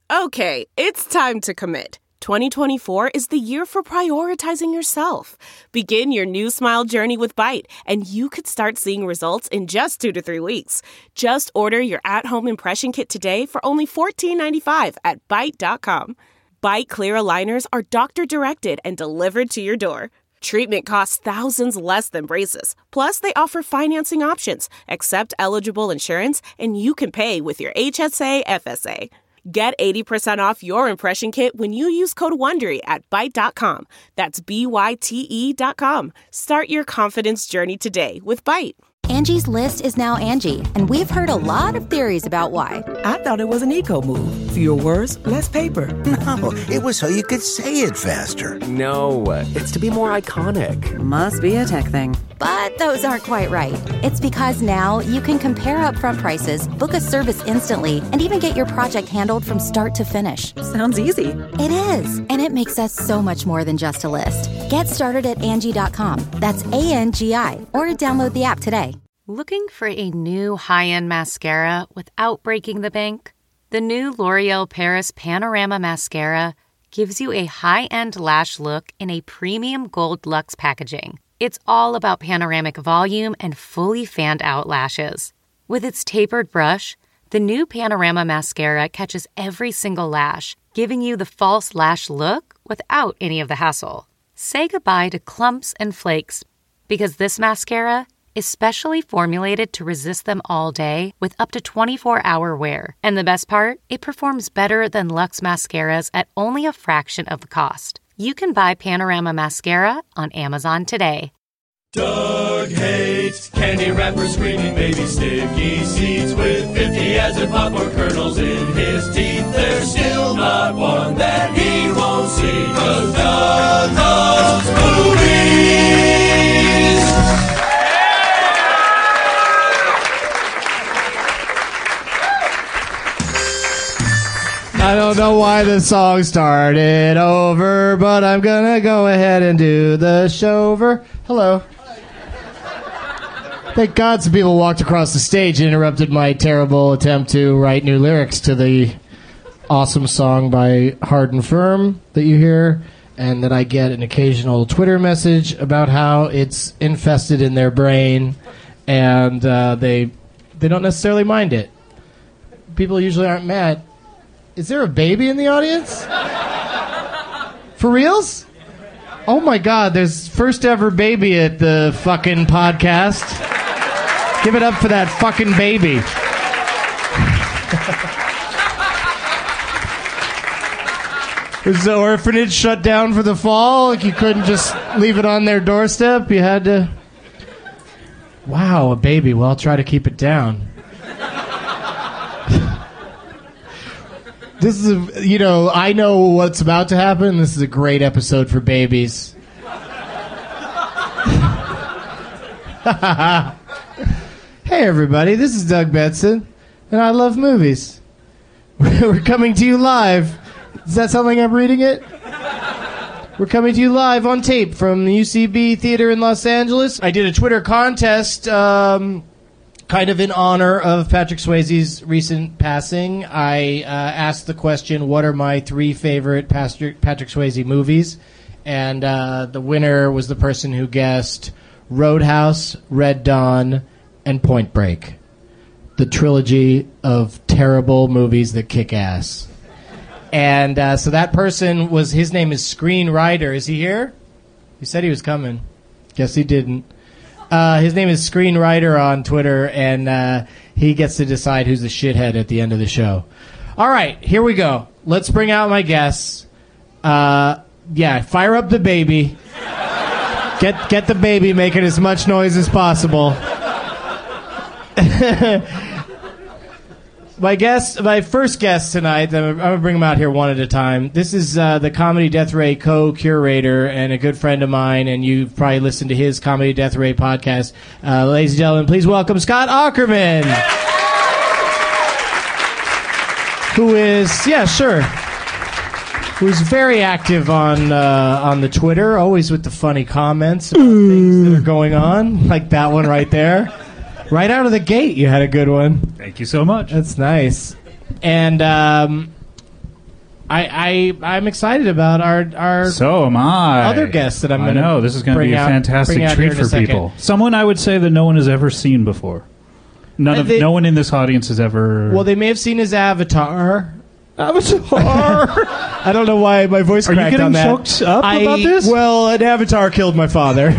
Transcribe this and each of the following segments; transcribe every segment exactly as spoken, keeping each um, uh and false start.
Okay, it's time to commit. twenty twenty-four is the year for prioritizing yourself. Begin your new smile journey with Byte, and you could start seeing results in just two to three weeks. Just order your at-home impression kit today for only fourteen ninety-five at byte dot com. Byte clear aligners are doctor-directed and delivered to your door. Treatment costs thousands less than braces. Plus, they offer financing options, accept eligible insurance, and you can pay with your H S A F S A. Get eighty percent off your impression kit when you use code WONDERY at byte dot com. That's B Y T E dot com. Start your confidence journey today with Byte. Angie's List is now Angie, and we've heard a lot of theories about why. I thought it was an eco move. Fewer words, less paper. No, it was so you could say it faster. No, it's to be more iconic. Must be a tech thing. But those aren't quite right. It's because now you can compare upfront prices, book a service instantly, and even get your project handled from start to finish. Sounds easy. It is, and it makes us so much more than just a list. Get started at Angie dot com. That's A N G I, or download the app today. Looking for a new high-end mascara without breaking the bank? The new L'Oreal Paris Panorama Mascara gives you a high-end lash look in a premium gold luxe packaging. It's all about panoramic volume and fully fanned-out lashes. With its tapered brush, the new Panorama Mascara catches every single lash, giving you the false lash look without any of the hassle. Say goodbye to clumps and flakes, because this mascara is specially formulated to resist them all day with up to twenty-four hour wear. And the best part? It performs better than Luxe mascaras at only a fraction of the cost. You can buy Panorama Mascara on Amazon today. Doug hates candy wrappers, screaming baby sticky seeds with fifty acid popcorn kernels in his teeth. There's still not one that he won't see, 'cause Doug loves movies. I don't know why the song started over, but I'm gonna go ahead and do the show-over. Hello. Thank God some people walked across the stage and interrupted my terrible attempt to write new lyrics to the awesome song by Hard and Firm that you hear, and that I get an occasional Twitter message about how it's infested in their brain, and uh, they they don't necessarily mind it. People usually aren't mad. Is there a baby in the audience? For reals? Oh my God, there's first ever baby at the fucking podcast. Give it up for that fucking baby. Was the orphanage shut down for the fall? Like you couldn't just leave it on their doorstep? You had to... Wow, a baby. Well, I'll try to keep it down. This is, a, you know, I know what's about to happen. This is a great episode for babies. Hey, everybody, this is Doug Benson, and I love movies. We're coming to you live. Does that sound like I'm reading it? We're coming to you live on tape from the U C B Theater in Los Angeles. I did a Twitter contest, um... kind of in honor of Patrick Swayze's recent passing. I uh, asked the question, what are my three favorite Patrick, Patrick Swayze movies? And uh, the winner was the person who guessed Roadhouse, Red Dawn, and Point Break. The trilogy of terrible movies that kick ass. And uh, so that person was, his name is Screenwriter. Is he here? He said he was coming. Guess he didn't. Uh, his name is Screenwriter on Twitter, and uh, he gets to decide who's the shithead at the end of the show. All right, here we go. Let's bring out my guests. Uh, yeah, fire up the baby. Get get the baby making as much noise as possible. My guest, my first guest tonight, I'm going to bring him out here one at a time. This is uh, the Comedy Death Ray co-curator and a good friend of mine, and you've probably listened to his Comedy Death Ray podcast. Uh, ladies and gentlemen, please welcome Scott Aukerman. Who is, yeah, sure. Who's very active on uh, on the Twitter, always with the funny comments about mm. things that are going on, like that one right there. Right out of the gate, you had a good one. Thank you so much. That's nice. And um, I, I I'm excited about our our So am I. other guests that I'm I going to know this is going to bring be a out- fantastic bring out treat here in a for second. people. Someone I would say that no one has ever seen before. None And of they- no one in this audience has ever. Well, they may have seen his Avatar. Avatar. I don't know why my voice Are you cracked getting on that. choked up I, about this? Well, an Avatar killed my father.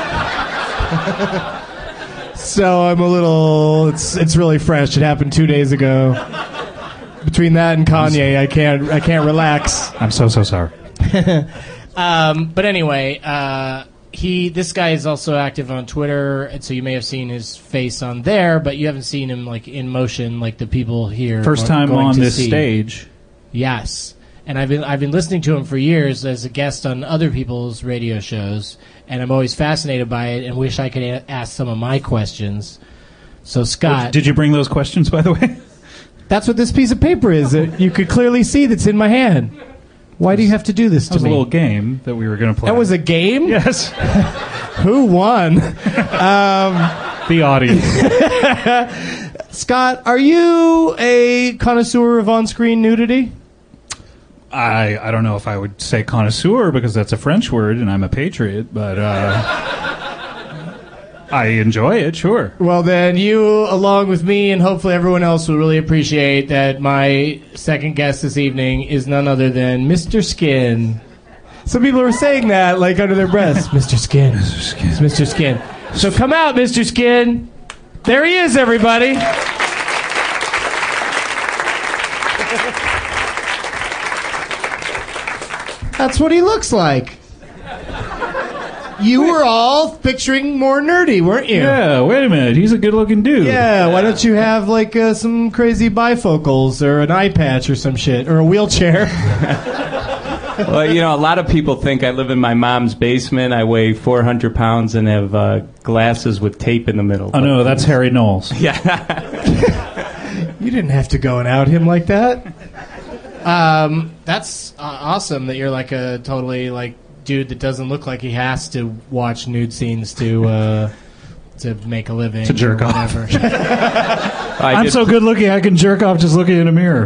So I'm a little. It's it's really fresh. It happened two days ago. Between that and Kanye, I can't I can't relax. I'm so so sorry. Um, but anyway, uh, he this guy is also active on Twitter, and so you may have seen his face on there, but you haven't seen him like in motion, like the people here. First are time going on to this see. stage. Yes, and I've been I've been listening to him for years as a guest on other people's radio shows, and I'm always fascinated by it and wish I could a- ask some of my questions. So Scott, Did you bring those questions, by the way? that's what this piece of paper is. That you could clearly see that's in my hand. Why do you have to do this That to was a me? little game that we were going to play. That was a game? Yes. Who won? The audience. Scott, are you a connoisseur of on-screen nudity? I I don't know if I would say connoisseur because that's a French word and I'm a patriot, but uh, I enjoy it, sure. Well, then you, along with me and hopefully everyone else, will really appreciate that my second guest this evening is none other than Mister Skin. Some people are saying that, like, under their breaths. Mister Skin. Mister Skin. It's Mister Skin. So come out, Mister Skin. There he is, everybody. That's what he looks like. You were all picturing more nerdy, weren't you? Yeah, wait a minute. He's a good-looking dude. Yeah, why don't you have like uh, some crazy bifocals or an eye patch or some shit or a wheelchair? Well, you know, a lot of people think I live in my mom's basement. I weigh four hundred pounds and have uh, glasses with tape in the middle. Oh, no, that's Harry Knowles. Yeah. You didn't have to go and out him like that. Um, that's uh, awesome that you're like a totally like dude that doesn't look like he has to watch nude scenes to uh, to make a living To jerk or off. whatever. I I'm just- so good-looking I can jerk off just looking in a mirror.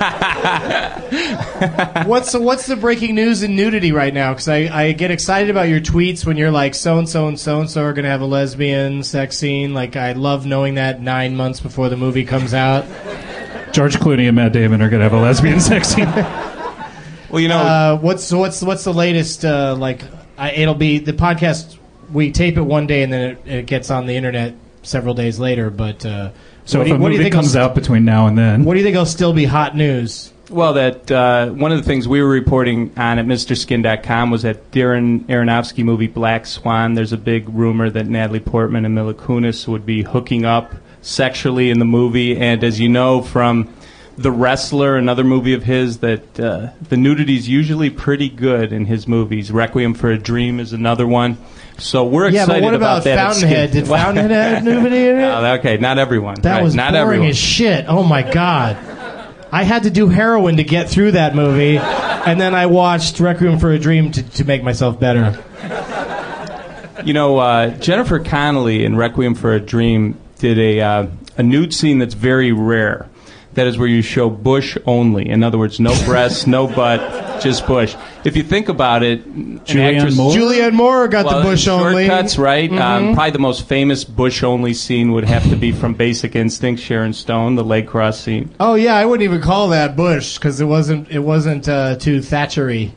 What's the, what's the breaking news in nudity right now? Because I, I get excited about your tweets when you're like, so-and-so and so-and-so are going to have a lesbian sex scene. Like, I love knowing that nine months before the movie comes out. George Clooney and Matt Damon are going to have a lesbian sex scene. Well, you know, Uh, what's so what's what's the latest? Uh, like, I, it'll be the podcast. We tape it one day and then it, it gets on the internet several days later. But uh, So what if do you, a what do you movie think comes will, out between now and then... What do you think will still be hot news? well, that uh, one of the things we were reporting on at Mr Skin dot com was that Darren Aronofsky movie Black Swan. There's a big rumor that Natalie Portman and Mila Kunis would be hooking up sexually in the movie. And as you know from The Wrestler, another movie of his, that uh, the nudity is usually pretty good in his movies. Requiem for a Dream is another one. So we're Yeah, excited but what about that. at Skin- Fountainhead? Did Fountainhead have nudity in it? Oh, okay, not everyone. That Right, was not boring everyone. as shit. Oh my god. I had to do heroin to get through that movie, and then I watched Requiem for a Dream to, to make myself better. You know, uh, Jennifer Connelly in Requiem for a Dream did a uh, a nude scene that's very rare. That is where you show bush only. In other words, no breasts, no butt, just bush. If you think about it, an Julianne actress, Moore? Julianne Moore got well, the bush only. shortcuts, right? Mhm. Um, probably the most famous bush only scene would have to be from Basic Instinct, Sharon Stone, the leg cross scene. Oh yeah, I wouldn't even call that bush because it wasn't it wasn't uh, too Thatchery.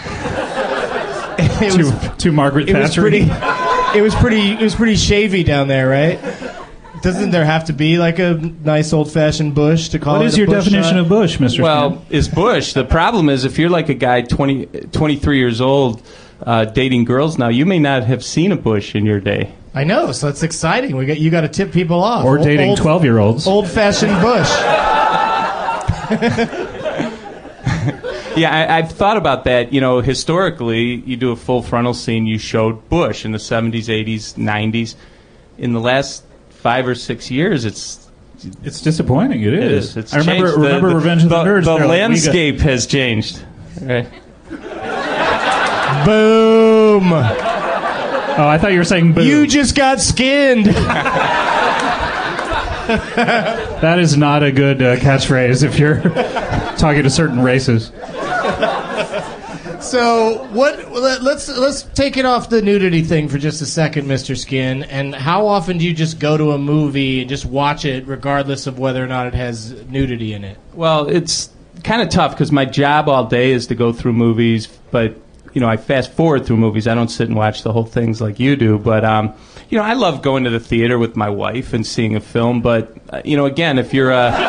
it To, was to Margaret it was Thatcher. pretty it was pretty it was pretty shavy down there, right? Doesn't there have to be like a nice old fashioned bush to call What it is a your bush definition shot? of bush, Mister Well, is bush. The problem is if you're like a guy twenty, twenty-three years old uh, dating girls now, you may not have seen a bush in your day. I know, so it's exciting. We got you got to tip people off. Or Old- dating old- twelve-year-olds. Old-fashioned bush. Yeah, I, I've thought about that. You know, historically, you do a full frontal scene, you showed bush in the seventies, eighties, nineties. In the last five or six years, it's It's disappointing. It is. it is. It's I remember changed. The- remember the, Revenge of the, the Nerds. The They're like, we got- landscape has changed. Right. Boom. Oh, I thought you were saying boo. You just got skinned. That is not a good uh, catchphrase if you're talking to certain races. So what? let- Let's let's take it off the nudity thing for just a second, Mister Skin. And how often do you just go to a movie and just watch it, regardless of whether or not it has nudity in it? Well, it's kind of tough because my job all day is to go through movies, but you know, I fast forward through movies. I don't sit and watch the whole things like you do. But um, you know, I love going to the theater with my wife and seeing a film. But uh, you know, again, if you're a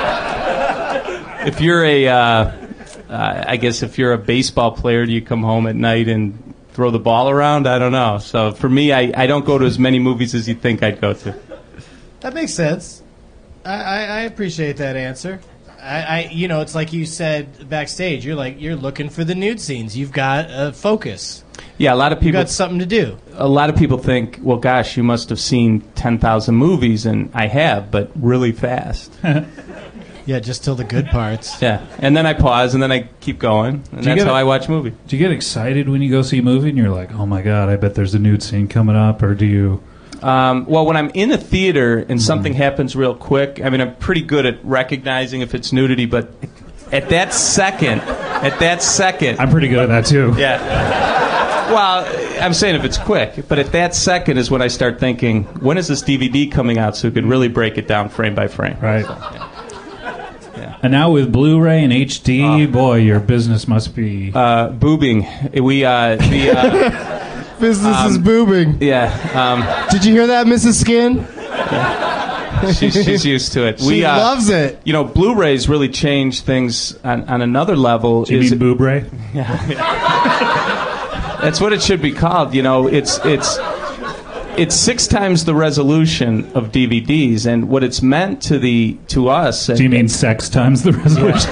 if you're a uh, uh, I guess if you're a baseball player, do you come home at night and throw the ball around? I don't know. So for me, I, I don't go to as many movies as you think I'd go to. That makes sense. I, I, I appreciate that answer. I, I, you know, it's like you said backstage. You're like you're looking for the nude scenes. You've got a focus. Yeah, a lot of people. You've got something to do. A lot of people think, well, gosh, you must have seen ten thousand movies, and I have, but really fast. Yeah, just till the good parts. Yeah, and then I pause, and then I keep going, and that's get- how I watch movies. Do you get excited when you go see a movie and you're like, oh my god, I bet there's a nude scene coming up, or do you? Um, well, when I'm in a theater and something happens real quick, I mean, I'm pretty good at recognizing if it's nudity, but at that second, at that second... I'm pretty good at that, too. Yeah. Well, I'm saying if it's quick, but at that second is when I start thinking, when is this D V D coming out so we could really break it down frame by frame? Right. So, yeah. Yeah. And now with Blu-ray and H D, oh. boy, your business must be... Uh, boobing. We, uh... The, uh Business um, is booming. Yeah. Um, Did you hear that, Missus Skin? Yeah. She's, she's used to it. She we, uh, loves it. You know, Blu-rays really changed things on, on another level. Do you is mean Boob-ray? Yeah. yeah. That's what it should be called. You know, it's it's it's six times the resolution of D V Ds, and what it's meant to the to us. Do you mean sex times the resolution?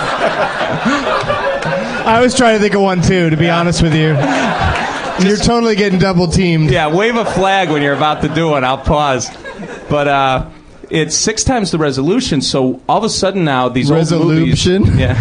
I was trying to think of one too. To be yeah. honest with you. You're totally getting double teamed. Yeah, wave a flag when you're about to do one. I'll pause. But uh, it's six times the resolution, so all of a sudden now these resolution? old movies... Yeah.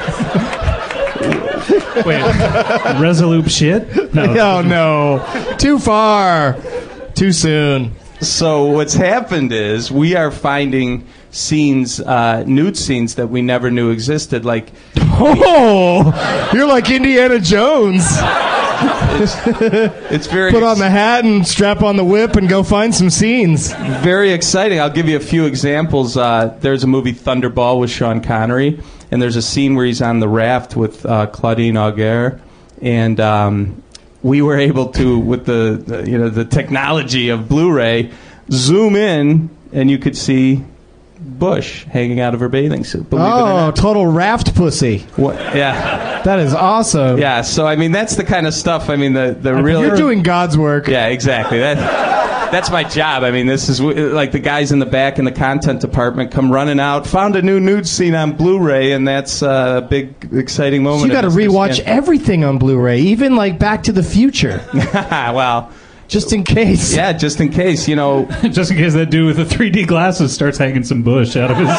Wait, Resolute shit? No. Oh, no. Too far. Too soon. So what's happened is we are finding scenes, uh, nude scenes that we never knew existed. Like, oh, you're like Indiana Jones. It's, it's very put on the hat and strap on the whip and go find some scenes. Very exciting. I'll give you a few examples. Uh, there's a movie Thunderball with Sean Connery, and there's a scene where he's on the raft with uh, Claudine Auger, and um, we were able to, with the, the you know the technology of Blu-ray, zoom in, and you could see Bush hanging out of her bathing suit. Believe oh, it or not. Total raft pussy. What? Yeah. That is awesome. Yeah, so I mean that's the kind of stuff. I mean the the real. You're doing God's work. Yeah, exactly. That that's my job. I mean this is like the guys in the back in the content department come running out, found a new nude scene on Blu-ray, and that's a big exciting moment. So you got to rewatch everything on Blu-ray, even like Back to the Future. Well. Just in case. Yeah, just in case, you know. Just in case that dude with the three D glasses starts hanging some bush out of his...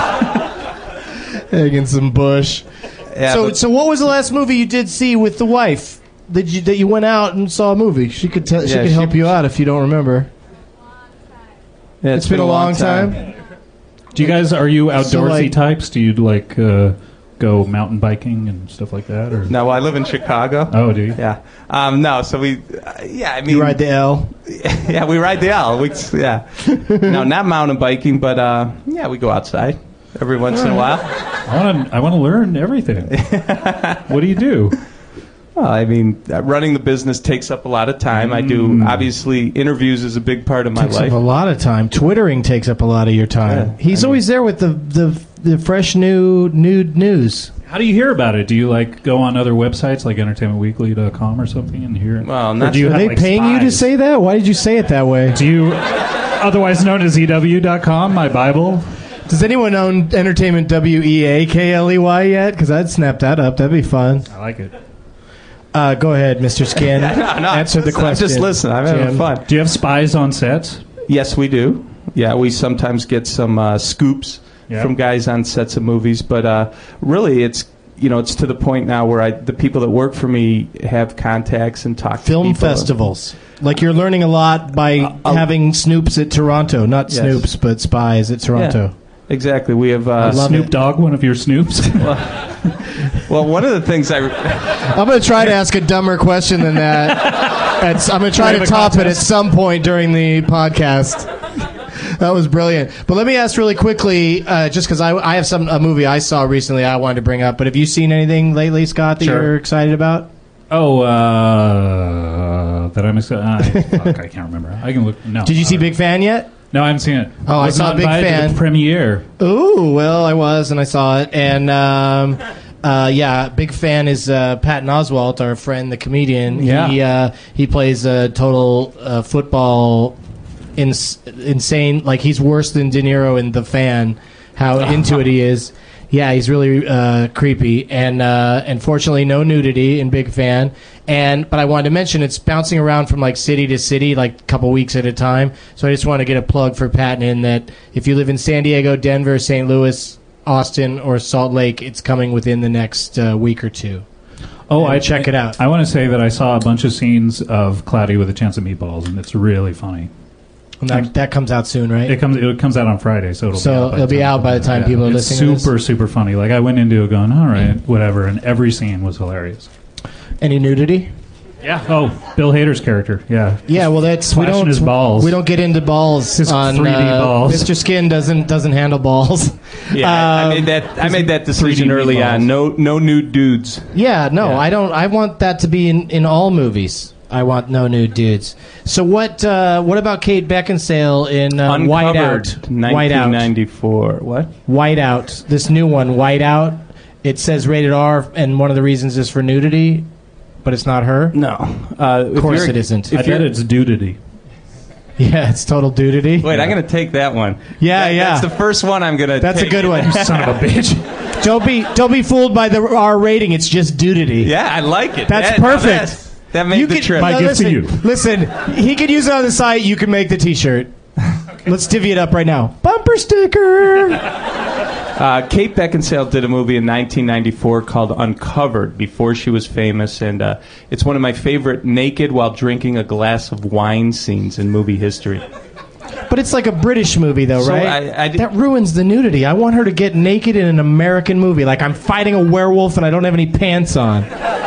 hanging some bush. Yeah, so, but... so what was the last movie you did see with the wife? Did you that you went out and saw a movie? She could tell, yeah, she could she... help you out if you don't remember. Yeah, it's, it's been, been a long time. time. Do you guys, are you outdoorsy so, like, types? Do you like... Uh, go mountain biking and stuff like that? Or? No, I live in Chicago. Oh, do you? Yeah. Um, no, so we, uh, yeah, I mean... You ride the L? Yeah, we ride the L. We, yeah. No, not mountain biking, but, uh, yeah, we go outside every once right. in a while. I want to I want to learn everything. What do you do? Well, I mean, uh, running the business takes up a lot of time. Mm. I do, obviously, interviews is a big part of my takes life. Takes up a lot of time. Twittering takes up a lot of your time. Yeah, He's I mean, always there with the... the The fresh new nude news. How do you hear about it? Do you like go on other websites like entertainment weekly dot com or something and hear it? Well, not do you sure. Are they like paying spies? you to say that? Why did you say it that way? Do you, otherwise known as E W dot com, my Bible? Does anyone own Entertainment W E A K L E Y yet? Because I'd snap that up. That'd be fun. I like it. Uh, go ahead, Mister Skin. no, no, Answer the question. Just listen. I'm having Jim. fun. Do you have spies on sets? Yes, we do. Yeah, we sometimes get some uh, scoops. Yep. From guys on sets of movies, but uh, really, it's you know, it's to the point now where I the people that work for me have contacts and talk film to people. festivals. Like you're learning a lot by uh, having Snoops at Toronto, not yes. Snoops, but spies at Toronto. Yeah, exactly. We have uh, Snoop Dogg, one of your Snoops. Well, Well, one of the things I... I'm going to try to ask a dumber question than that. At, I'm going to try to top it at some point during the podcast. That was brilliant. But let me ask really quickly, uh, just because I, I have some a movie I saw recently I wanted to bring up. But have you seen anything lately, Scott, that Sure. you're excited about? Oh, uh, that I'm excited. Uh, fuck, I can't remember. I can look. No. Did you see Uh, Big Fan yet? No, I haven't seen it. Oh, I was saw not Big invited to Fan. the premiere. Ooh, well, I was, and I saw it. And, um, uh, yeah, Big Fan is uh, Patton Oswalt, our friend, the comedian. Yeah. He, uh, he plays a total uh, football ins- insane. Like, he's worse than De Niro in The Fan, how into it he is. Yeah, he's really uh, creepy, and uh, unfortunately, no nudity in Big Fan. And but I wanted to mention it's bouncing around from like city to city, like a couple weeks at a time. So I just want to get a plug for Patton in that if you live in San Diego, Denver, Saint Louis, Austin, or Salt Lake, it's coming within the next uh, week or two. Oh, And I check it out. I want to say that I saw a bunch of scenes of Cloudy with a Chance of Meatballs, and it's really funny. And that, that comes out soon, right? It comes it comes out on Friday, so it'll So be out by it'll the be time- out by the time people are it's listening to this? super super funny. Like I went into it going, all right, whatever, and every scene was hilarious. Any nudity? Yeah. Oh, Bill Hader's character. Yeah. Yeah, well, that's we Flashing don't his balls. we don't get into balls His on three D uh, balls. Mister Skin doesn't doesn't handle balls. Yeah, I- I Um, made that. I made that decision three D early meatballs. on. No, no nude dudes. Yeah, no, Yeah. I don't. I want that to be in, in all movies. I want no nude dudes. So what? Uh, what about Kate Beckinsale in uh, Uncovered, Whiteout? nineteen ninety-four. What? Whiteout. This new one, Whiteout. It says rated R, and one of the reasons is for nudity, but it's not her. No, uh, Of course it isn't. I bet it's dudity. Yeah, it's total nudity. Wait, I'm gonna take that one. Yeah, That- yeah. That's the first one I'm gonna. That's a take. good one. You son of a bitch. Don't be don't be fooled by the R rating. It's just nudity. Yeah, I like it. That's That- perfect. That, that made You the could- trip. My no, gift to listen, you. Listen, he could use it on the site. You can make the T-shirt. Let's divvy it up right now. Bumper sticker. Uh, Kate Beckinsale did a movie in nineteen ninety-four called Uncovered before she was famous, and uh, it's one of my favorite naked while drinking a glass of wine scenes in movie history. But it's like a British movie, though, So right? I- I did- that ruins the nudity. I want her to get naked in an American movie, like I'm fighting a werewolf and I don't have any pants on.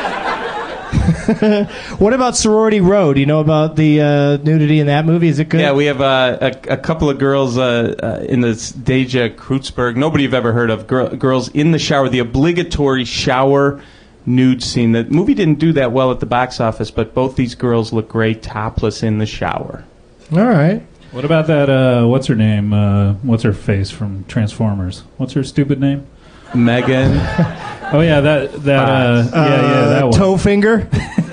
What about Sorority Row? Do you know about the uh, nudity in that movie? Is it good? Yeah, we have uh, a, a couple of girls uh, uh, in the Deja Kreutzberg, nobody you've ever heard of, girl, girls in the shower, the obligatory shower nude scene. The movie didn't do that well at the box office, but both these girls look great topless in the shower. All right. What about that? Uh, what's her name? Uh, what's her face from Transformers? What's her stupid name? Megan. Oh yeah, that that. Uh, yeah, yeah, that one. Toe finger.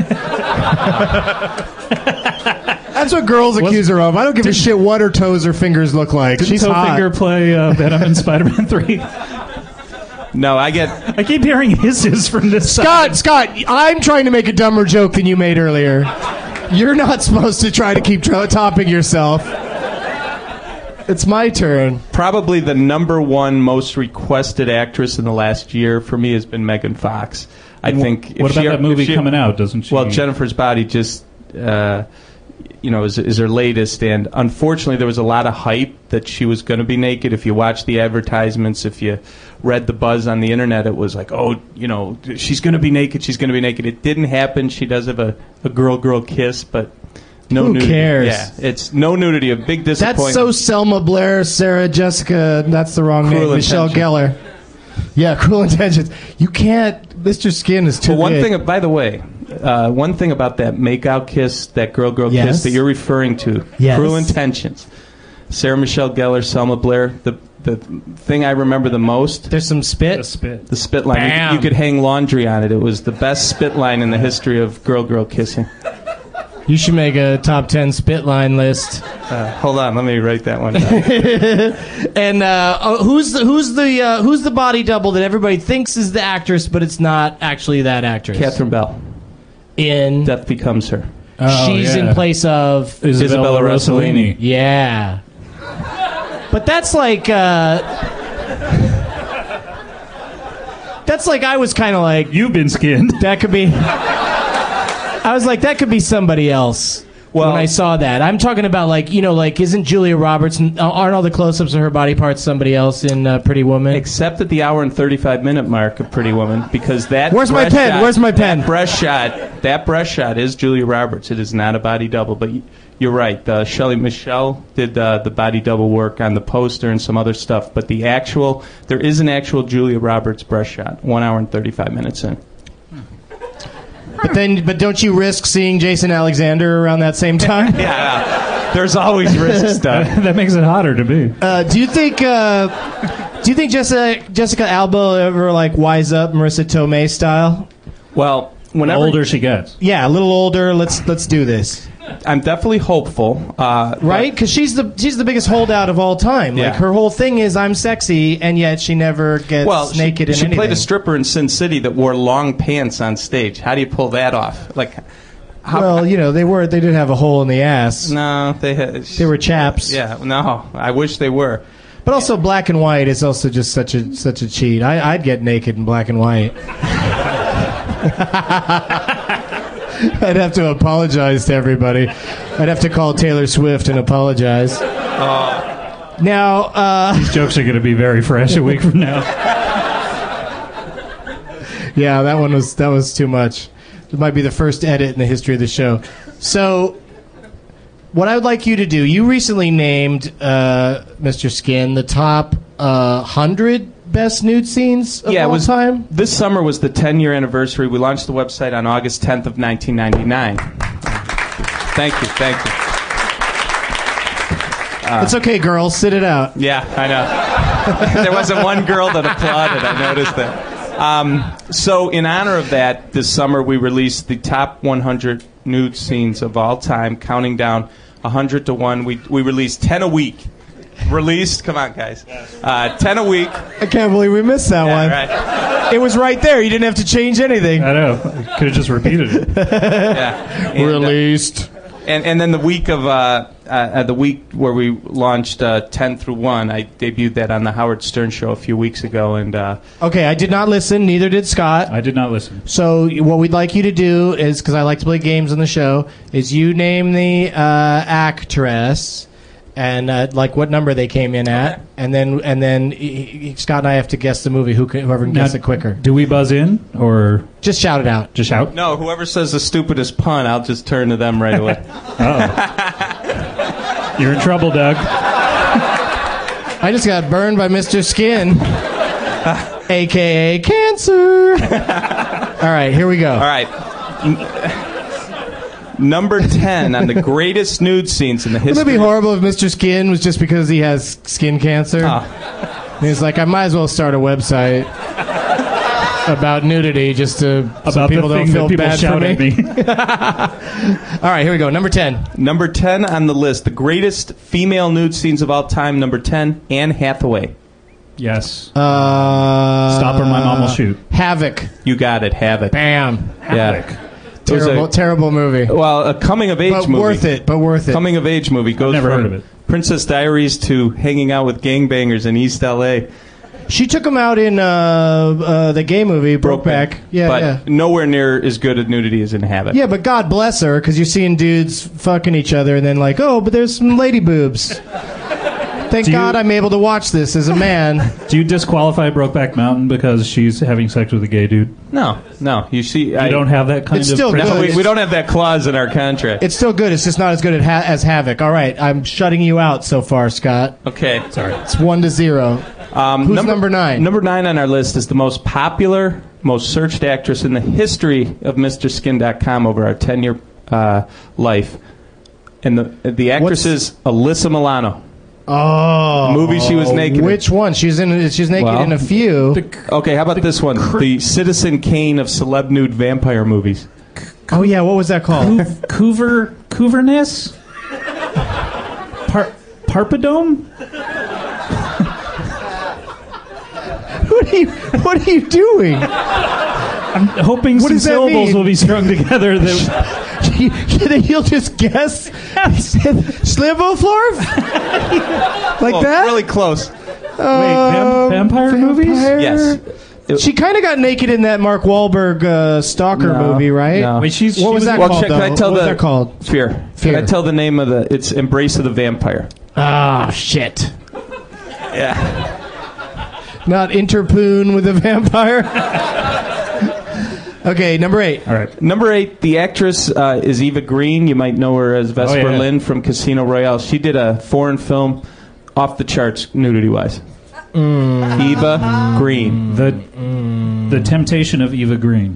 That's what girls accuse her of. I don't give a shit what her toes or fingers look like. Didn't She's hot. Toefinger play uh, Venom in Spider-Man three? No, I get. I keep hearing hisses from this Scott, side. Scott, I'm trying to make a dumber joke than you made earlier. You're not supposed to try to keep tro- topping yourself. It's my turn. Probably the number one most requested actress in the last year for me has been Megan Fox. I think. if What about she- that movie if she- coming out? Doesn't she? Well, Jennifer's Body just, uh, you know, is, is her latest, and unfortunately, there was a lot of hype that she was going to be naked. If you watch the advertisements, if you read the buzz on the internet, it was like, oh, you know, she's going to be naked. She's going to be naked. It didn't happen. She does have a, a girl-girl kiss, but no Who nudity. cares? Yeah, it's no nudity. A big disappointment. That's so Selma Blair, Sarah Jessica. That's the wrong Cruel name. Michelle Intentions. Gellar. Yeah, Cruel Intentions. You can't. Mister Skin is too But one big. thing, by the way, uh, one thing about that makeout kiss, that girl-girl Yes. kiss that you're referring to, Yes. Cruel Intentions, Sarah Michelle Gellar, Selma Blair. The the thing I remember the most, There's some spit. The spit. the spit line. You, Bam. you could hang laundry on it. It was the best spit line in the history of girl-girl kissing. You should make a top ten spit line list. Uh, hold on, let me write that one down. And uh, oh, who's the who's the uh, who's the body double that everybody thinks is the actress, but it's not actually that actress? Catherine Bell. In Death Becomes Her. Oh, she's yeah. in place of Isabella Rossellini. Yeah. But that's like uh, that's like I was kind of like You've been skinned. that could be. I was like that could be somebody else. Well- when I saw that. I'm talking about like you know like isn't Julia Roberts uh, aren't all the close-ups of her body parts somebody else in uh, Pretty Woman? Except at the hour and thirty-five minute mark of Pretty Woman, because that. Where's my breast pen? shot- Where's my pen? That breast shot. That breast shot is Julia Roberts. It is not a body double, but. Y- You're right. Uh, Shelley Michelle did uh, the body double work on the poster and some other stuff, but the actual, there is an actual Julia Roberts breast shot, one hour and thirty-five minutes in. But then, but don't you risk seeing Jason Alexander around that same time? yeah, yeah, there's always risk stuff. That makes it hotter to me. Uh, do you think? Uh, do you think Jessica Jessica Alba will ever like wise up Marissa Tomei style? Well, The whenever older she gets. Yeah, a little older. Let's let's do this. I'm definitely hopeful. Uh, Right? Because she's the she's the biggest holdout of all time. Yeah. Like her whole thing is I'm sexy, and yet she never gets Well, naked she, in she anything. played a stripper in Sin City that wore long pants on stage. How do you pull that off? Like, how, well, you know they were they did have a hole in the ass. no, they had. They were chaps. Yeah, no, I wish they were. But also black and white is also just such a such a cheat. I, I'd get naked in black and white. I'd have to apologize to everybody. I'd have to call Taylor Swift and apologize. Uh, now, uh, These jokes are going to be very fresh a week from now. yeah, that one was that was too much. It might be the first edit in the history of the show. So, what I would like you to do, you recently named uh, Mister Skin the top uh, hundred best nude scenes of yeah, all it was, time. This summer was the ten-year anniversary. We launched the website on August tenth of nineteen ninety-nine. Thank you, thank you. Uh, it's okay, girls. Sit it out. Yeah, I know. There wasn't one girl that applauded. I noticed that. Um, so, in honor of that, this summer we released the top one hundred nude scenes of all time, counting down one hundred to one. We we released ten a week. Released? Come on, guys. Uh, ten a week. I can't believe we missed that Yeah, one. right. It was right there. You didn't have to change anything. I know. Could have just repeated it. Yeah. And, uh, Released. And and then the week of uh, uh, the week where we launched uh, ten through one, I debuted that on the Howard Stern show a few weeks ago, and uh, Okay, I did not listen. Neither did Scott. I did not listen. So what we'd like you to do is, because I like to play games on the show, is you name the uh, actress and uh, like what number they came in at, and then and then he, he- Scott and I have to guess the movie. Who can, whoever can guess Now, it quicker. Do we buzz in or Just shout it out. just shout? no, whoever says the stupidest pun, I'll just turn to them right away. Oh. You're in trouble, Doug. I just got burned by Mister Skin, A K A cancer. All right, here we go. All right. N- Number ten on the greatest nude scenes in the history. Wouldn't it be horrible if Mister Skin was just because he has skin cancer? Oh. And he's like, I might as well start a website about nudity just to so About people the don't thing feel that people bad for shout me. at me. All right, here we go. Number ten. Number ten on the list, the greatest female nude scenes of all time. Number ten, Anne Hathaway. Yes. Uh, Stop or my mom will shoot. Havoc. You got it. Have it. Bam. Yeah. It was Terrible, a- terrible movie. Well, a coming of age But movie. worth it. But worth it. Coming of age movie goes never from heard of it. Princess Diaries to hanging out with gangbangers in East L A. She took him out in uh, uh, the gay movie Brokeback. Yeah, but yeah. nowhere near as good at nudity as in Havoc. Yeah, but God bless her, because you're seeing dudes fucking each other, and then like, oh, but there's some lady boobs. Thank Do you- God I'm able to watch this as a man. Do you disqualify Brokeback Mountain because she's having sex with a gay dude? No, no. You see, You I don't have that kind It's of... still principle? No, good. we, we don't have that clause in our contract. It's still good. It's just not as good at ha- as Havoc. All right, I'm shutting you out so far, Scott. Okay. Sorry. It's one to zero. Um, Who's number nine? Number nine on our list is the most popular, most searched actress in the history of Mister Skin dot com over our ten-year uh, life. And the the actress What's- is Alyssa Milano. Oh, Movie she was naked in. Which one? She's in. She's naked Well, in a few. Okay, how about this one? The Citizen Kane of celeb nude vampire movies. Oh yeah, what was that called? Coover... Cooverness? Par... Parpadome? what are you? What are you doing? I'm hoping What some does that syllables mean? will be strung together. That... You'll just guess. Slivoflorf? like Close, that? Really close. Wait, vamp- vampire movies? Yes. It, She kind of got naked in that Mark Wahlberg uh, stalker No, movie, right? no. Wait, she's, What she was that well, called? check, can I though? tell what the was that called? Fear. Fear. Can I tell the name of the? It's Embrace of the Vampire. Ah, shit. Yeah. Not Interpoon with a vampire. Okay, number eight. All right. Number eight, the actress uh, is Eva Green. You might know her as Vesper Oh, yeah. Lynn from Casino Royale. She did a foreign film off the charts, nudity-wise. Mm. Eva Green. The the Temptation of Eva Green.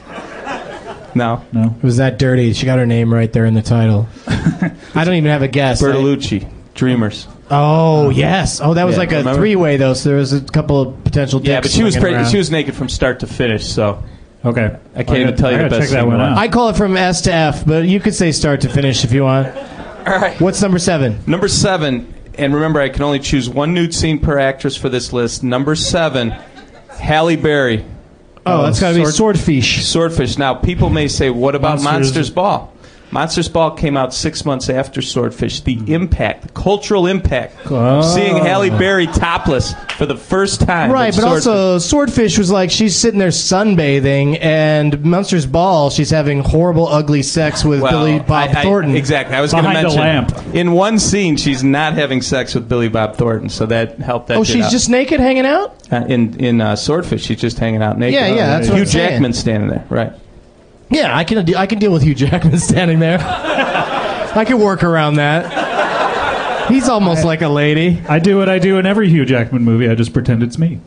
No. No. It was that dirty. She got her name right there in the title. I don't even have a guess. Bertolucci. Dreamers. Oh, yes. Oh, that was Yeah, like a remember? three-way, though, so there was a couple of potential dicks Yeah, but she was swinging pre- around. she was naked from start to finish, so Okay. I can't even tell you I the gotta best check that thing one about out. I call it from S to F, but you could say start to finish if you want. All right. What's number seven? Number seven, and remember, I can only choose one nude scene per actress for this list. Number seven, Halle Berry. Oh, that's got to be Sword- Swordfish. Swordfish. Now, people may say, what about Monsters. Monsters Ball? Monsters Ball came out six months after Swordfish. The impact, the cultural impact, Oh. seeing Halle Berry topless for the first time. Right, with but Swordfish. also Swordfish was like she's sitting there sunbathing, and Monsters Ball, she's having horrible, ugly sex with Well, Billy Bob I- I- Thornton. Exactly. I was going to Behind the mention lamp. in one scene she's not having sex with Billy Bob Thornton, so that helped. That Oh, did she's out. just naked hanging out? Uh, in in uh, Swordfish. She's just hanging out naked. Yeah, yeah, that's what Hugh I'm saying. Jackman standing there, right? Yeah, I can I can deal with Hugh Jackman standing there. I can work around that. He's almost like a lady. I do what I do in every Hugh Jackman movie. I just pretend it's me.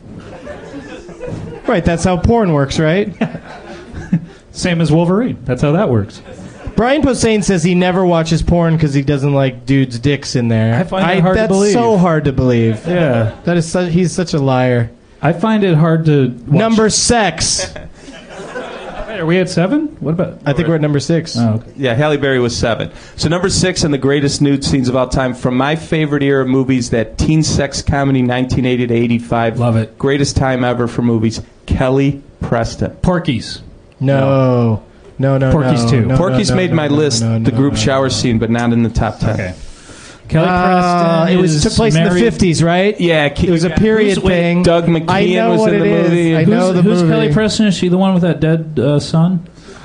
Right, that's how porn works, right? Same as Wolverine. That's how that works. Brian Posehn says he never watches porn because he doesn't like dudes' dicks in there. I find that hard to that's believe. so hard to believe. Yeah. That is su- he's such a liar. I find it hard to watch. Number six. Wait, are we at seven? What about? I think we're at number six. Oh, okay. Yeah, Halle Berry was seven. So number six in the greatest nude scenes of all time from my favorite era of movies, that teen sex comedy nineteen eighty to eighty-five. Love it. Greatest time ever for movies. Kelly Preston. Porky's. No. No, no, Porky's no. two. no, Porky's no, no, made no, my no, list, no, no, the group no, shower no. scene, but not in the top ten. Okay. Kelly Uh, Preston. it was is took place in the married- fifties, right? Yeah, It was a period Who's- wait, thing. Doug McKeon I know was what in the it is. movie. I Who's, know the who's movie. Kelly Preston? Is she the one with that dead uh, son?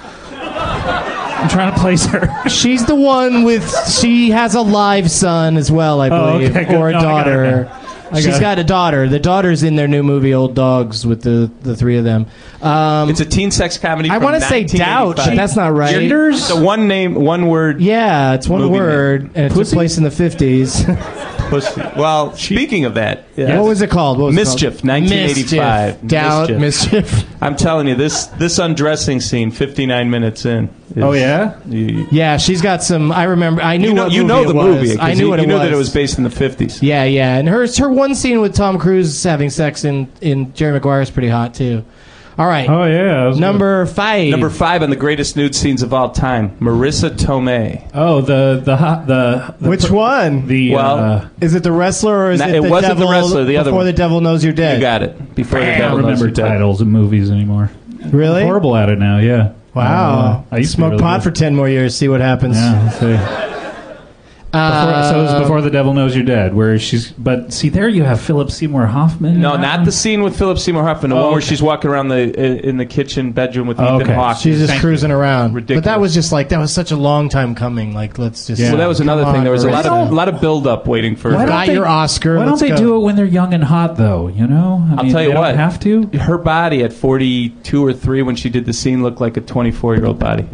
I'm trying to place her. She's the one with. She has a live son as well, I Oh, believe, okay, good. or a No, I got it daughter. now. I She's got it. got a daughter. The daughter's in their new movie, Old Dogs, with the the three of them. Um, It's a teen sex comedy. I from want to say doubt, but nineteen eighty-five. that's not right. Genders? It's a one name, one word. Yeah, it's one Movie word, and it Pussy? took place in the fifties. Pussy. Well, speaking of that, yeah. What was it called? What was Mischief, it called? nineteen eighty-five. Mischief. Doubt, Mischief. mischief. I'm telling you, this this undressing scene, fifty-nine minutes in. Is, Oh, yeah? You, Yeah, she's got some. I remember. I knew you know, what you movie know it the was. movie. 'cause I knew you, what you it knew was. that it was based in the fifties. Yeah, yeah, and her her one scene with Tom Cruise having sex in in Jerry Maguire is pretty hot too. All right, Oh, yeah. I was number five. Number five on the greatest nude scenes of all time, Marissa Tomei. gonna- Oh, the the hot the, the Which one? the Well, uh, Is it the wrestler or is No, it, it the wasn't the devil? wrestler, the other Before one. the devil knows you're dead. You got it. Before the I devil don't knows remember you're dead. titles of movies anymore. Really? I'm horrible at it now. Yeah. Wow. Uh, I used to be Smoke really pot good. for ten more years. See what happens. Yeah. let's see. Before, so it was Uh, before the devil knows you're dead, where she's. But see, there you have Philip Seymour Hoffman. No, not the scene with Philip Seymour Hoffman. The Oh, one where okay. she's walking around the in the kitchen bedroom with Oh, Ethan okay. Hawke. She's just Thank cruising around. Ridiculous. But that was just like that was such a long time coming. Like let's just. Yeah. Well, that was Come another on, thing. There was a lot Marissa. of a lot of build up waiting for. Why don't Got they- your Oscar. Why don't let's they go. do it when they're young and hot, though? You know, I I'll mean, tell you they what. Don't have to. Her body at forty-two or three when she did the scene looked like a twenty-four-year-old body.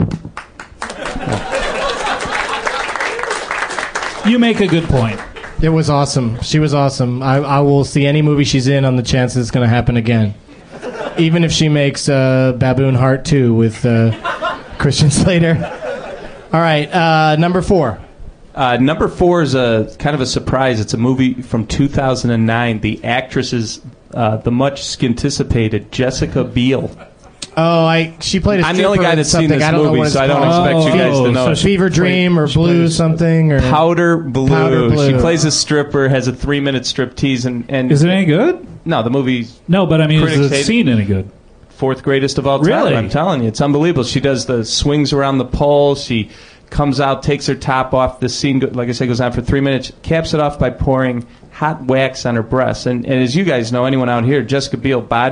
You make a good point. It was awesome. She was awesome. I, I will see any movie she's in on the chance it's going to happen again. Even if she makes uh, Baboon Heart two with uh, Christian Slater. All right, uh, number four. Uh, number four is a kind of a surprise. It's a movie from two thousand nine. The actress is uh, the much anticipated Jessica Biel. Oh, I she played a I'm the only stripper guy in that's seen something. this I don't know movie, what it's so I don't called. expect you guys to know so it. she Fever played- Dream or she played Blue a- something or Powder Blue. Powder Blue. She plays a stripper, has a three-minute striptease, and, and Is it any good? no, the movie's No, but I mean, Critics is the hate it. scene any good? fourth greatest of all time. Really? I'm telling you, it's unbelievable. She does the swings around the pole. She comes out, takes her top off. The scene, go- like I said, goes on for three minutes. Caps it off by pouring hot wax on her breasts. And, and as you guys know, anyone out here, Jessica Biel body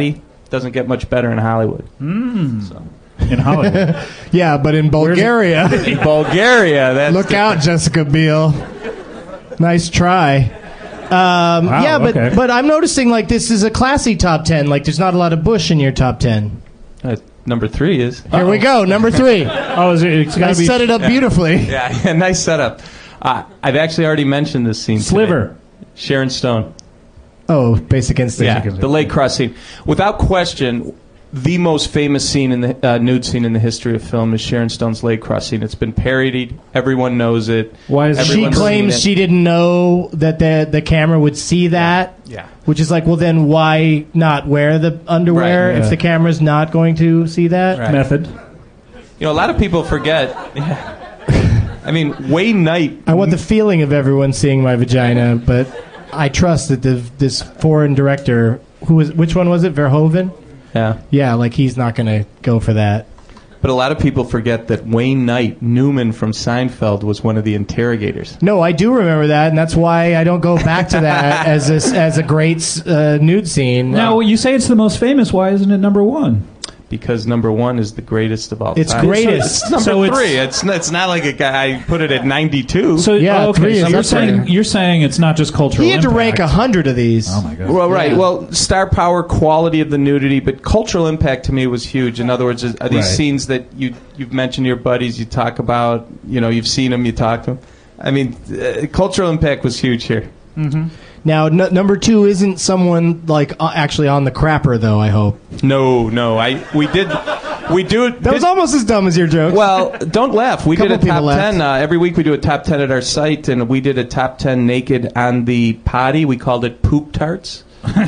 Doesn't get much better in Hollywood. Mm. So. In Hollywood. Yeah, but in Bulgaria. In Bulgaria. That's Look the- out, Jessica Biel. Nice try. Um, Wow, yeah, but okay. but I'm noticing like this is a classy top ten. Like there's not a lot of Bush in your top ten. Uh, number three is. Here we go, number three. Oh, is it, it's I gotta be set it up beautifully. Yeah, yeah, nice setup. Uh, I've actually already mentioned this scene. Sliver. today. Sharon Stone. Oh, Basic Instinct. Yeah, the lake cross scene. Without question, the most famous scene in the uh, nude scene in the history of film is Sharon Stone's lake cross scene. It's been parodied. Everyone knows it. Why is She Everyone's claims seen it. she didn't know that the the camera would see that. Yeah. Which is like, well, then why not wear the underwear Right, if yeah. the camera's not going to see that? Right. Method. You know, a lot of people forget. Yeah. I mean, Wayne Knight. I want the feeling of everyone seeing my vagina, but I trust that the, this foreign director, who was, which one was it, Verhoeven? Yeah. Yeah, like he's not going to go for that. But a lot of people forget that Wayne Knight, Newman from Seinfeld, was one of the interrogators. No, I do remember that, and that's why I don't go back to that as a, as a great uh, nude scene. Now, you say it's the most famous. Why isn't it number one? Because number one is the greatest of all It's time. greatest. It's number So it's- three. It's, it's not like a guy I put it at ninety-two. So Yeah, oh, three okay. is So you're up there. saying you're saying it's not just cultural. He had to rank a impact. hundred of these. Oh my god. Well, right. Yeah. Well, star power, quality of the nudity, but cultural impact to me was huge. In other words, are these Right. scenes that you you've mentioned to your buddies, you talk about, you know, you've seen them, you talk to them. I mean, uh, cultural impact was huge here. Now, n- number two isn't someone like uh, actually on the crapper, though. I hope No, no, I we did we do it. that was almost as dumb as your joke. Well, don't laugh. We did Couple a people top laughed. ten. Uh, every week we do a top ten at our site, and we did a top ten naked on the potty. We called it Poop Tarts.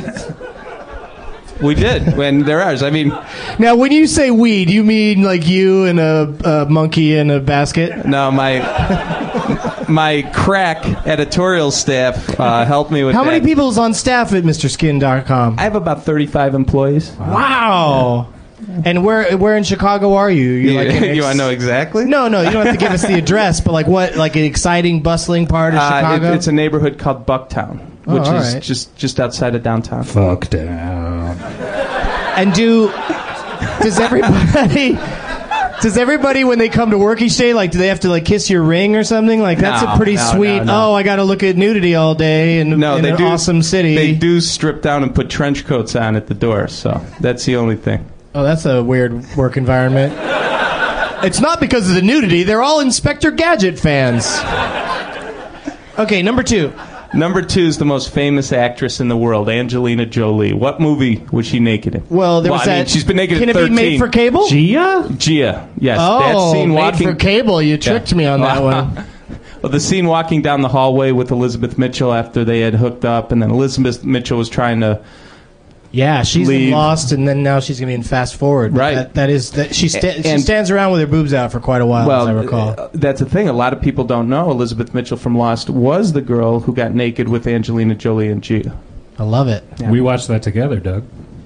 We did. When there are. I mean, now, when you say we, do you mean like you and a, a monkey in a basket? no, my my crack editorial staff uh, helped me with How that. many people is on staff at Mr Skin dot com? I have about thirty-five employees. Wow. And where where in Chicago are you? You're like an ex- you want to know exactly? No, no, you don't have to give us the address, but like what, like an exciting, bustling part of Uh, it- Chicago? it's a neighborhood called Bucktown, Oh, which all is right. just just outside of downtown. Fuck down. And do does everybody does everybody when they come to work each day, like, do they have to like kiss your ring or something? Like that's No, a pretty no, sweet. no, no. Oh, I got to look at nudity all day in, No, in they an do. awesome city. They do strip down and put trench coats on at the door, so that's the only thing. Oh, that's a weird work environment. It's not because of the nudity. They're all Inspector Gadget fans. Okay, number two. Number two is the most famous actress in the world, Angelina Jolie. What movie was she naked in? Well, there was I mean, that. she's been naked Can at it thirteen. be made for cable? Gia? Gia, yes. Oh, that scene made walking for cable. You tricked me on that one. Well, the scene walking down the hallway with Elizabeth Mitchell after they had hooked up, and then Elizabeth Mitchell was trying to. Yeah, she's in Leave. Lost, and then now she's going to be in Fast Forward. Right. That, that is that she sta- she And- stands around with her boobs out for quite a while, Well, as I recall. uh, that's the thing. A lot of people don't know Elizabeth Mitchell from Lost was the girl who got naked with Angelina Jolie and Gia. I love it. Yeah. We watched that together, Doug.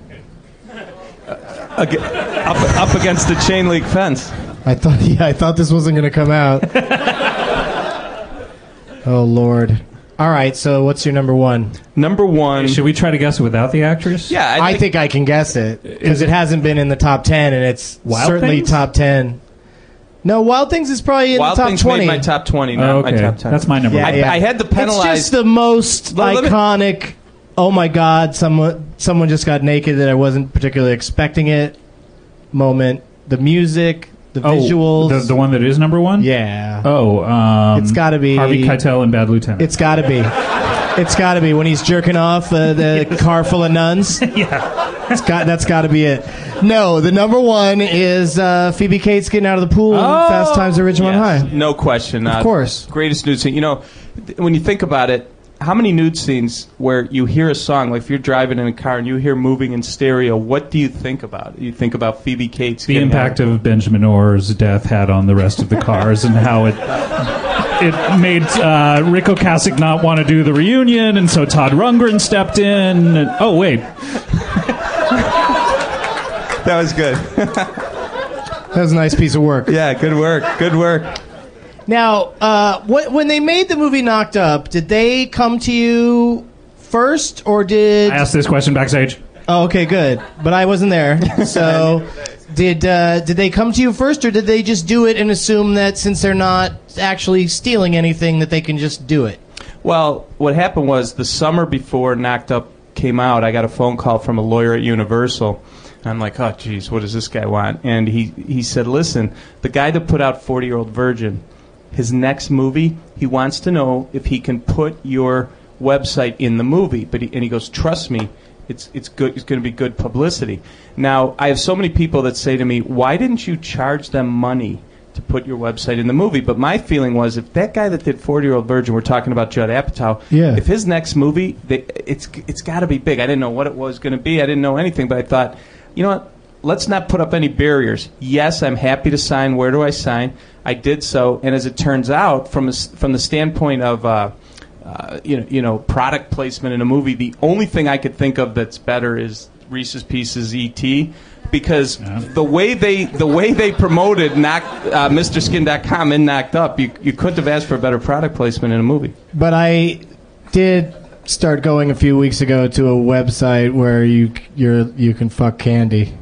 Ag- up, up against the chain link fence. I thought yeah, I thought this wasn't going to come out. Oh Lord. All right, so what's your number one? Number one. Should we try to guess it without the actress? Yeah, I I think, think I can guess it because it hasn't been in the top ten, and it's Wild certainly Things? top ten. No, Wild Things is probably in Wild the top Things twenty. made my top twenty, not Oh, okay. my top ten. That's my number Yeah, one. I, yeah. I had to penalize. It's just the most Well, let me- iconic. Oh my God! Someone someone just got naked that I wasn't particularly expecting it. Moment. The music, the Oh, visuals. The, the one that is number one? yeah. Oh, um, It's gotta be- Harvey Keitel and Bad Lieutenant. It's got to be. It's got to be when he's jerking off uh, the car full of nuns. yeah. It's got that's got to be it. No, the number one is uh, Phoebe Cates getting out of the pool in Oh! Fast Times at Ridgemont Yes, High. no question. Of uh, course. Greatest nude scene. You know, th- when you think about it, how many nude scenes where you hear a song, like if you're driving in a car and you hear moving in stereo, what do you think about? You think about Phoebe Cates. The getting impact out of Benjamin Orr's death had on the rest of the cars and how it it made uh, Rick Ocasek not want to do the reunion, and so Todd Rundgren stepped in. And, oh, wait. That was good. That was a nice piece of work. Yeah, good work. Good work. Now, uh, wh- when they made the movie Knocked Up, did they come to you first, or did I asked this question backstage. Oh, okay, good. But I wasn't there. So, did uh, did they come to you first, or did they just do it and assume that since they're not actually stealing anything, that they can just do it? Well, what happened was the summer before Knocked Up came out, I got a phone call from a lawyer at Universal. And I'm like, oh, geez, what does this guy want? And he, he said, listen, the guy that put out forty-Year-Old Virgin, his next movie, he wants to know if he can put your website in the movie. But he, and he goes, trust me, it's it's good. It's going to be good publicity. Now, I have so many people that say to me, why didn't you charge them money to put your website in the movie? But my feeling was, if that guy that did forty-Year-Old Virgin, we're talking about Judd Apatow, yeah. if his next movie, they, it's it's got to be big. I didn't know what it was going to be. I didn't know anything, but I thought, you know what? Let's not put up any barriers. Yes, I'm happy to sign. Where do I sign? I did so, and as it turns out, from a, from the standpoint of uh, uh, you know you know product placement in a movie, the only thing I could think of that's better is Reese's Pieces E T Because yeah. the way they the way they promoted knock, uh, Mister Skin dot com and Knocked Up, you you couldn't have asked for a better product placement in a movie. But I did start going a few weeks ago to a website where you you're you can fuck candy.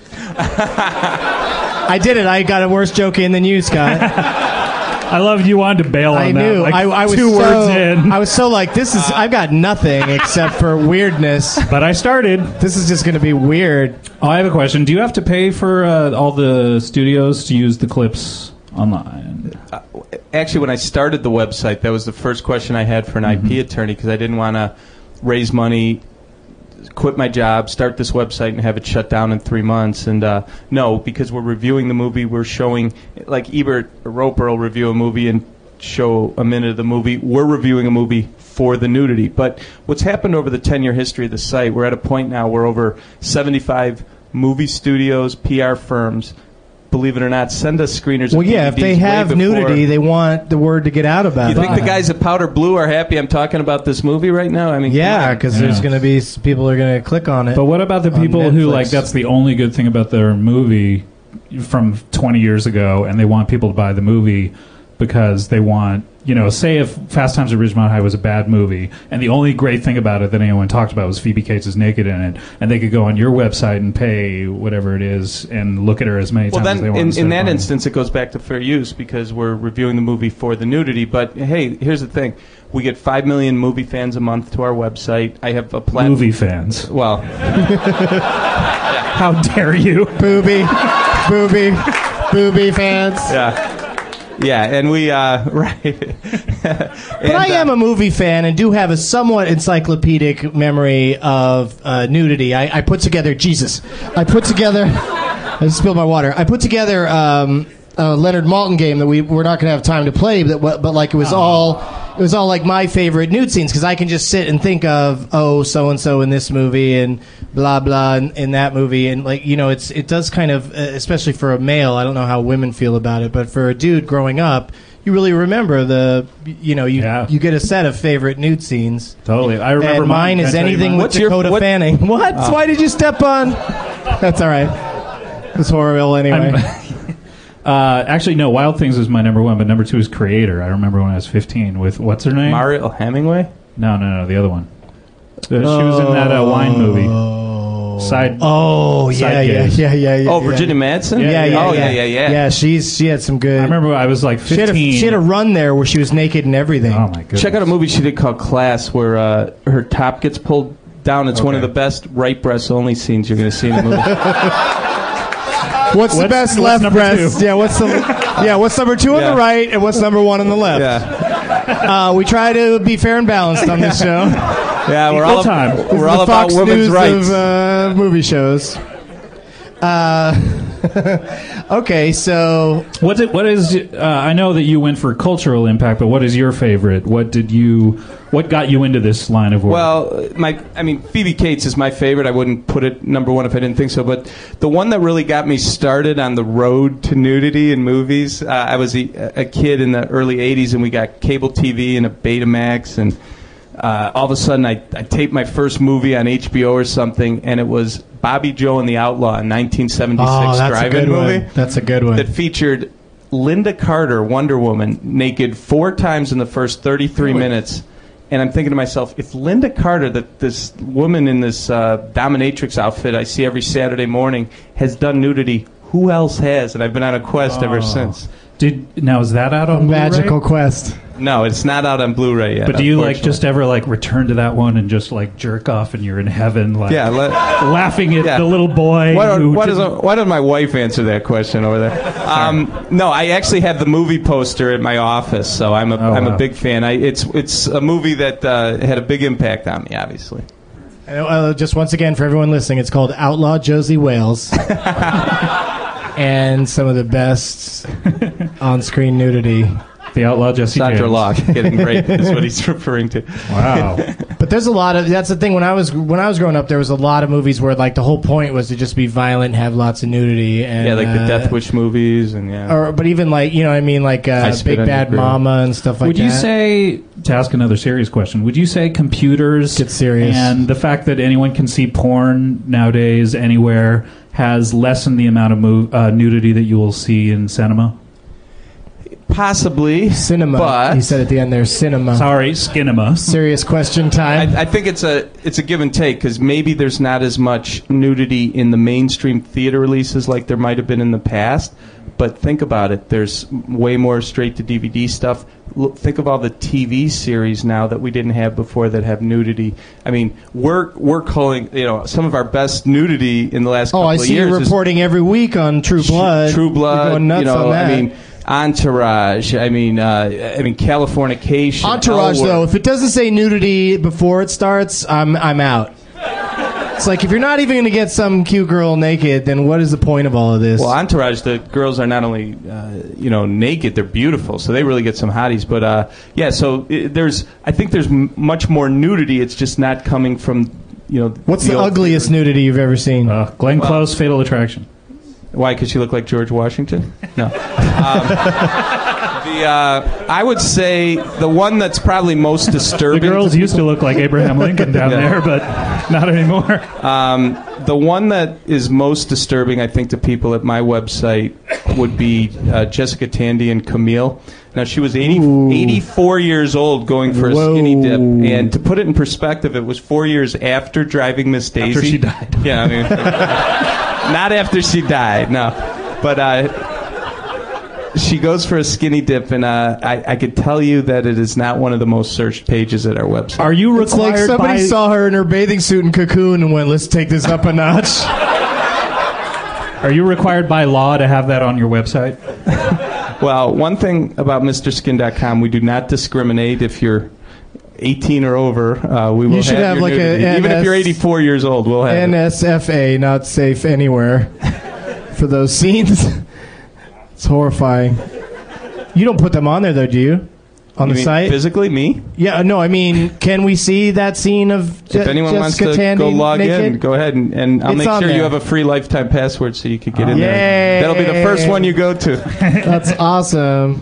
I did it. I got a worse joke in than you, Scott. I loved you wanted to bail on I that. knew. Like I, I was two so, words in. I was so like, this is. I've got nothing except for weirdness. But I started. This is just going to be weird. Oh, I have a question. Do you have to pay for uh, all the studios to use the clips online? Uh, actually, when I started the website, that was the first question I had for an mm-hmm. I P attorney, because I didn't want to raise money, quit my job, start this website, and have it shut down in three months. And uh, no, because we're reviewing the movie, we're showing, like Ebert or Roper will review a movie and show a minute of the movie. We're reviewing a movie for the nudity. But what's happened over the ten-year history of the site, we're at a point now where over seventy-five movie studios, P R firms, believe it or not, send us screeners. Well, yeah, if they have nudity, they want the word to get out about you it. You think the guys at Powder Blue are happy I'm talking about this movie right now? I mean, yeah, because yeah. there's going to be people are going to click on it. But what about the people who, like, that's the only good thing about their movie from twenty years ago, and they want people to buy the movie because they want, you know, say if Fast Times at Ridgemont High was a bad movie, and the only great thing about it that anyone talked about was Phoebe Cates is naked in it, and they could go on your website and pay whatever it is and look at her as many well, times then, as they want. In, in that buying. instance, it goes back to fair use because we're reviewing the movie for the nudity. But hey, here's the thing: we get five million movie fans a month to our website. I have a platform. Movie fans. Well, how dare you, booby, booby, booby fans. Yeah. Yeah, and we, uh, right. But I am a movie fan and do have a somewhat encyclopedic memory of uh, nudity. I, I put together, Jesus, I put together, I just spilled my water. I put together um, a Leonard Maltin game that we, we're not going to have time to play, but, but like it was oh. all... It was all like my favorite nude scenes because I can just sit and think of, oh, so and so in this movie and blah blah in, in that movie, and like you know, it's it does kind of, uh, especially for a male. I don't know how women feel about it, but for a dude growing up, you really remember the, you know, you yeah. you get a set of favorite nude scenes. Totally, I remember. And mine, mine is anything with Dakota your, Fanning. What? Oh. Why did you step on? That's all right. It's horrible anyway. Uh, actually, no. Wild Things is my number one, but number two is Creator. I remember when I was fifteen with what's her name? Mariel Hemingway? No, no, no. The other one. Uh, she was in that uh, wine movie. Side. Oh side yeah, yeah, yeah, yeah, yeah. Oh, Virginia yeah. Madsen. Yeah, yeah, yeah. Oh, yeah, yeah, yeah, yeah. Yeah, she's she had some good. I remember I was like fifteen. She had, a, she had a run there where she was naked and everything. Oh my goodness. Check out a movie she did called Class, where uh, her top gets pulled down. It's okay. One of the best right breast only scenes you're going to see in a movie. What's, what's the best what's left breast? Two? Yeah, what's the yeah? What's number two on yeah. the right, and what's number one on the left? Yeah. Uh, we try to be fair and balanced on this show. Yeah, we're all time. Ab- we're all about Fox women's News rights of uh, movie shows. Uh, okay, so what's it? What is? Uh, I know that you went for cultural impact, but what is your favorite? What did you? What got you into this line of work? Well, my, I mean, Phoebe Cates is my favorite. I wouldn't put it number one if I didn't think so. But the one that really got me started on the road to nudity in movies, uh, I was a, a kid in the early eighties, and we got cable T V and a Betamax, and uh, all of a sudden I, I taped my first movie on H B O or something, and it was Bobby Joe and the Outlaw, a nineteen seventy-six oh, that's drive-in a good movie. One. That's a good one. That featured Linda Carter, Wonder Woman, naked four times in the first thirty-three really? minutes. and I'm thinking to myself, if Linda Carter, that this woman in this uh, dominatrix outfit I see every Saturday morning, has done nudity, who else has? And I've been on a quest oh. ever since. Did now is that out on Magical Blu-ray? Quest? No, it's not out on Blu-ray yet. But do you like just ever like return to that one and just like jerk off and you're in heaven, like yeah, let, laughing at yeah. the little boy? Why, who why, does, why does my wife answer that question over there? Um, no, I actually have the movie poster at my office, so I'm a oh, I'm wow. a big fan. I, it's it's a movie that uh, had a big impact on me, obviously. Uh, just once again, for everyone listening, it's called Outlaw Josie Wales. And some of the best on-screen nudity. The Outlaw Jesse Sandra James. Locke getting raped is what he's referring to. Wow. But there's a lot of that's the thing. When I was when I was growing up, there was a lot of movies where like the whole point was to just be violent, have lots of nudity, and yeah, like the uh, Death Wish movies, and yeah. Or but even like you know what I mean like uh, Big Bad Mama and stuff like would that. Would you say, to ask another serious question, would you say computers Get serious. and the fact that anyone can see porn nowadays anywhere has lessened the amount of mo- uh, nudity that you will see in cinema? Possibly. Cinema. But he said at the end there, cinema. Sorry, skinema. Serious question time. I, I think it's a it's a give and take, because maybe there's not as much nudity in the mainstream theater releases like there might have been in the past. But think about it. There's way more straight-to-D V D stuff. Look, think of all the T V series now that we didn't have before that have nudity. I mean, we're we're calling, you know, some of our best nudity in the last oh, couple I of see years. you reporting every week on True Blood. True Blood. You're going nuts you know, on that. I mean, Entourage. I mean, uh, I mean, Californication. Entourage, L-word. though, if it doesn't say nudity before it starts, I'm I'm out. It's like, if you're not even going to get some cute girl naked, then what is the point of all of this? Well, Entourage, the girls are not only, uh, you know, naked, they're beautiful, so they really get some hotties. But, uh, yeah, so it, there's, I think there's m- much more nudity. It's just not coming from, you know... What's the, the ugliest theater. nudity you've ever seen? Uh, Glenn well, Close, Fatal Attraction. Why? Because she looked like George Washington? No. Um, the uh, I would say the one that's probably most disturbing... The girls used to look like Abraham Lincoln down yeah. there, but not anymore. Um, the one that is most disturbing, I think, to people at my website would be uh, Jessica Tandy and Camille. Now, she was eighty, eighty-four years old going for a Whoa. skinny dip. And to put it in perspective, it was four years after Driving Miss Daisy. After she died. Yeah, I mean... Not after she died, no. But uh, she goes for a skinny dip, and uh, I, I could tell you that it is not one of the most searched pages at our website. Are you required It's like somebody by... saw her in her bathing suit and Cocoon and went, let's take this up a notch. Are you required by law to have that on your website? Well, one thing about Mister Skin dot com, we do not discriminate if you're eighteen or over. Uh, we will you should have, have your like nudity. a even if you're eighty-four years old, we'll have N S F A, it. not safe anywhere, for those scenes. It's horrifying. You don't put them on there, though, do you? On you the mean site? Physically, me? Yeah, no, I mean, can we see that scene of Je- If anyone Jessica wants to Tandy go log naked? in, go ahead, and, and I'll It's make on sure there. you have a free lifetime password so you can get in Yay. there. That'll be the first one you go to. That's awesome.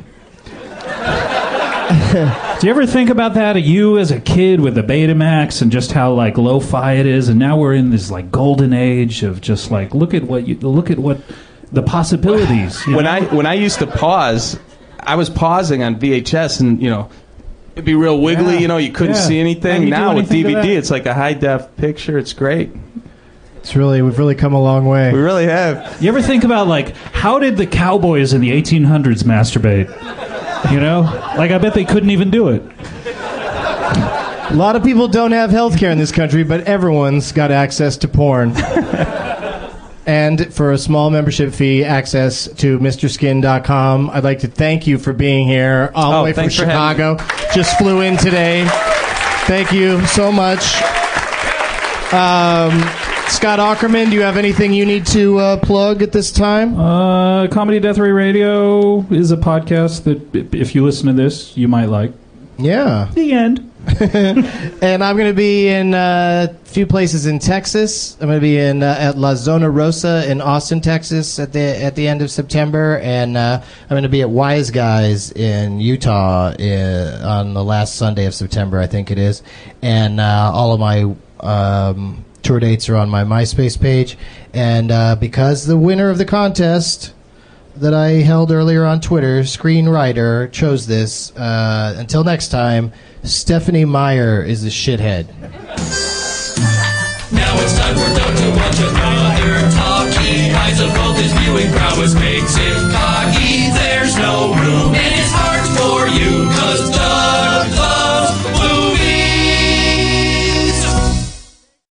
Do you ever think about that? You as a kid with the Betamax and just how like lo-fi it is, and now we're in this like golden age of just like look at what you look at what the possibilities. You When know? I when I used to pause, I was pausing on V H S, and you know, it'd be real wiggly. Yeah. You know, you couldn't Yeah. see Can anything. you do Now with anything to D V D, that? it's like a high def picture. It's great. It's really, we've really come a long way. We really have. You ever think about like how did the cowboys in the eighteen hundreds masturbate? You know, like I bet they couldn't even do it. A lot of people don't have health care in this country, but everyone's got access to porn. And for a small membership fee, access to Mister Skin dot com. I'd like to thank you for being here all the Oh, way from thanks for having Chicago. Just flew in today. Thank you so much. Um, Scott Aukerman, do you have anything you need to uh, plug at this time? Uh, Comedy Death Ray Radio is a podcast that if you listen to this, you might like. Yeah. The end. And I'm going to be in uh, a few places in Texas. I'm going to be in uh, at La Zona Rosa in Austin, Texas at the at the end of September, and uh, I'm going to be at Wise Guys in Utah in, on the last Sunday of September, I think it is. And uh, all of my um, tour dates are on my MySpace page. And uh, because the winner of the contest that I held earlier on Twitter, screenwriter, chose this. Uh, until next time, Stephenie Meyer is a shithead. Now it's time for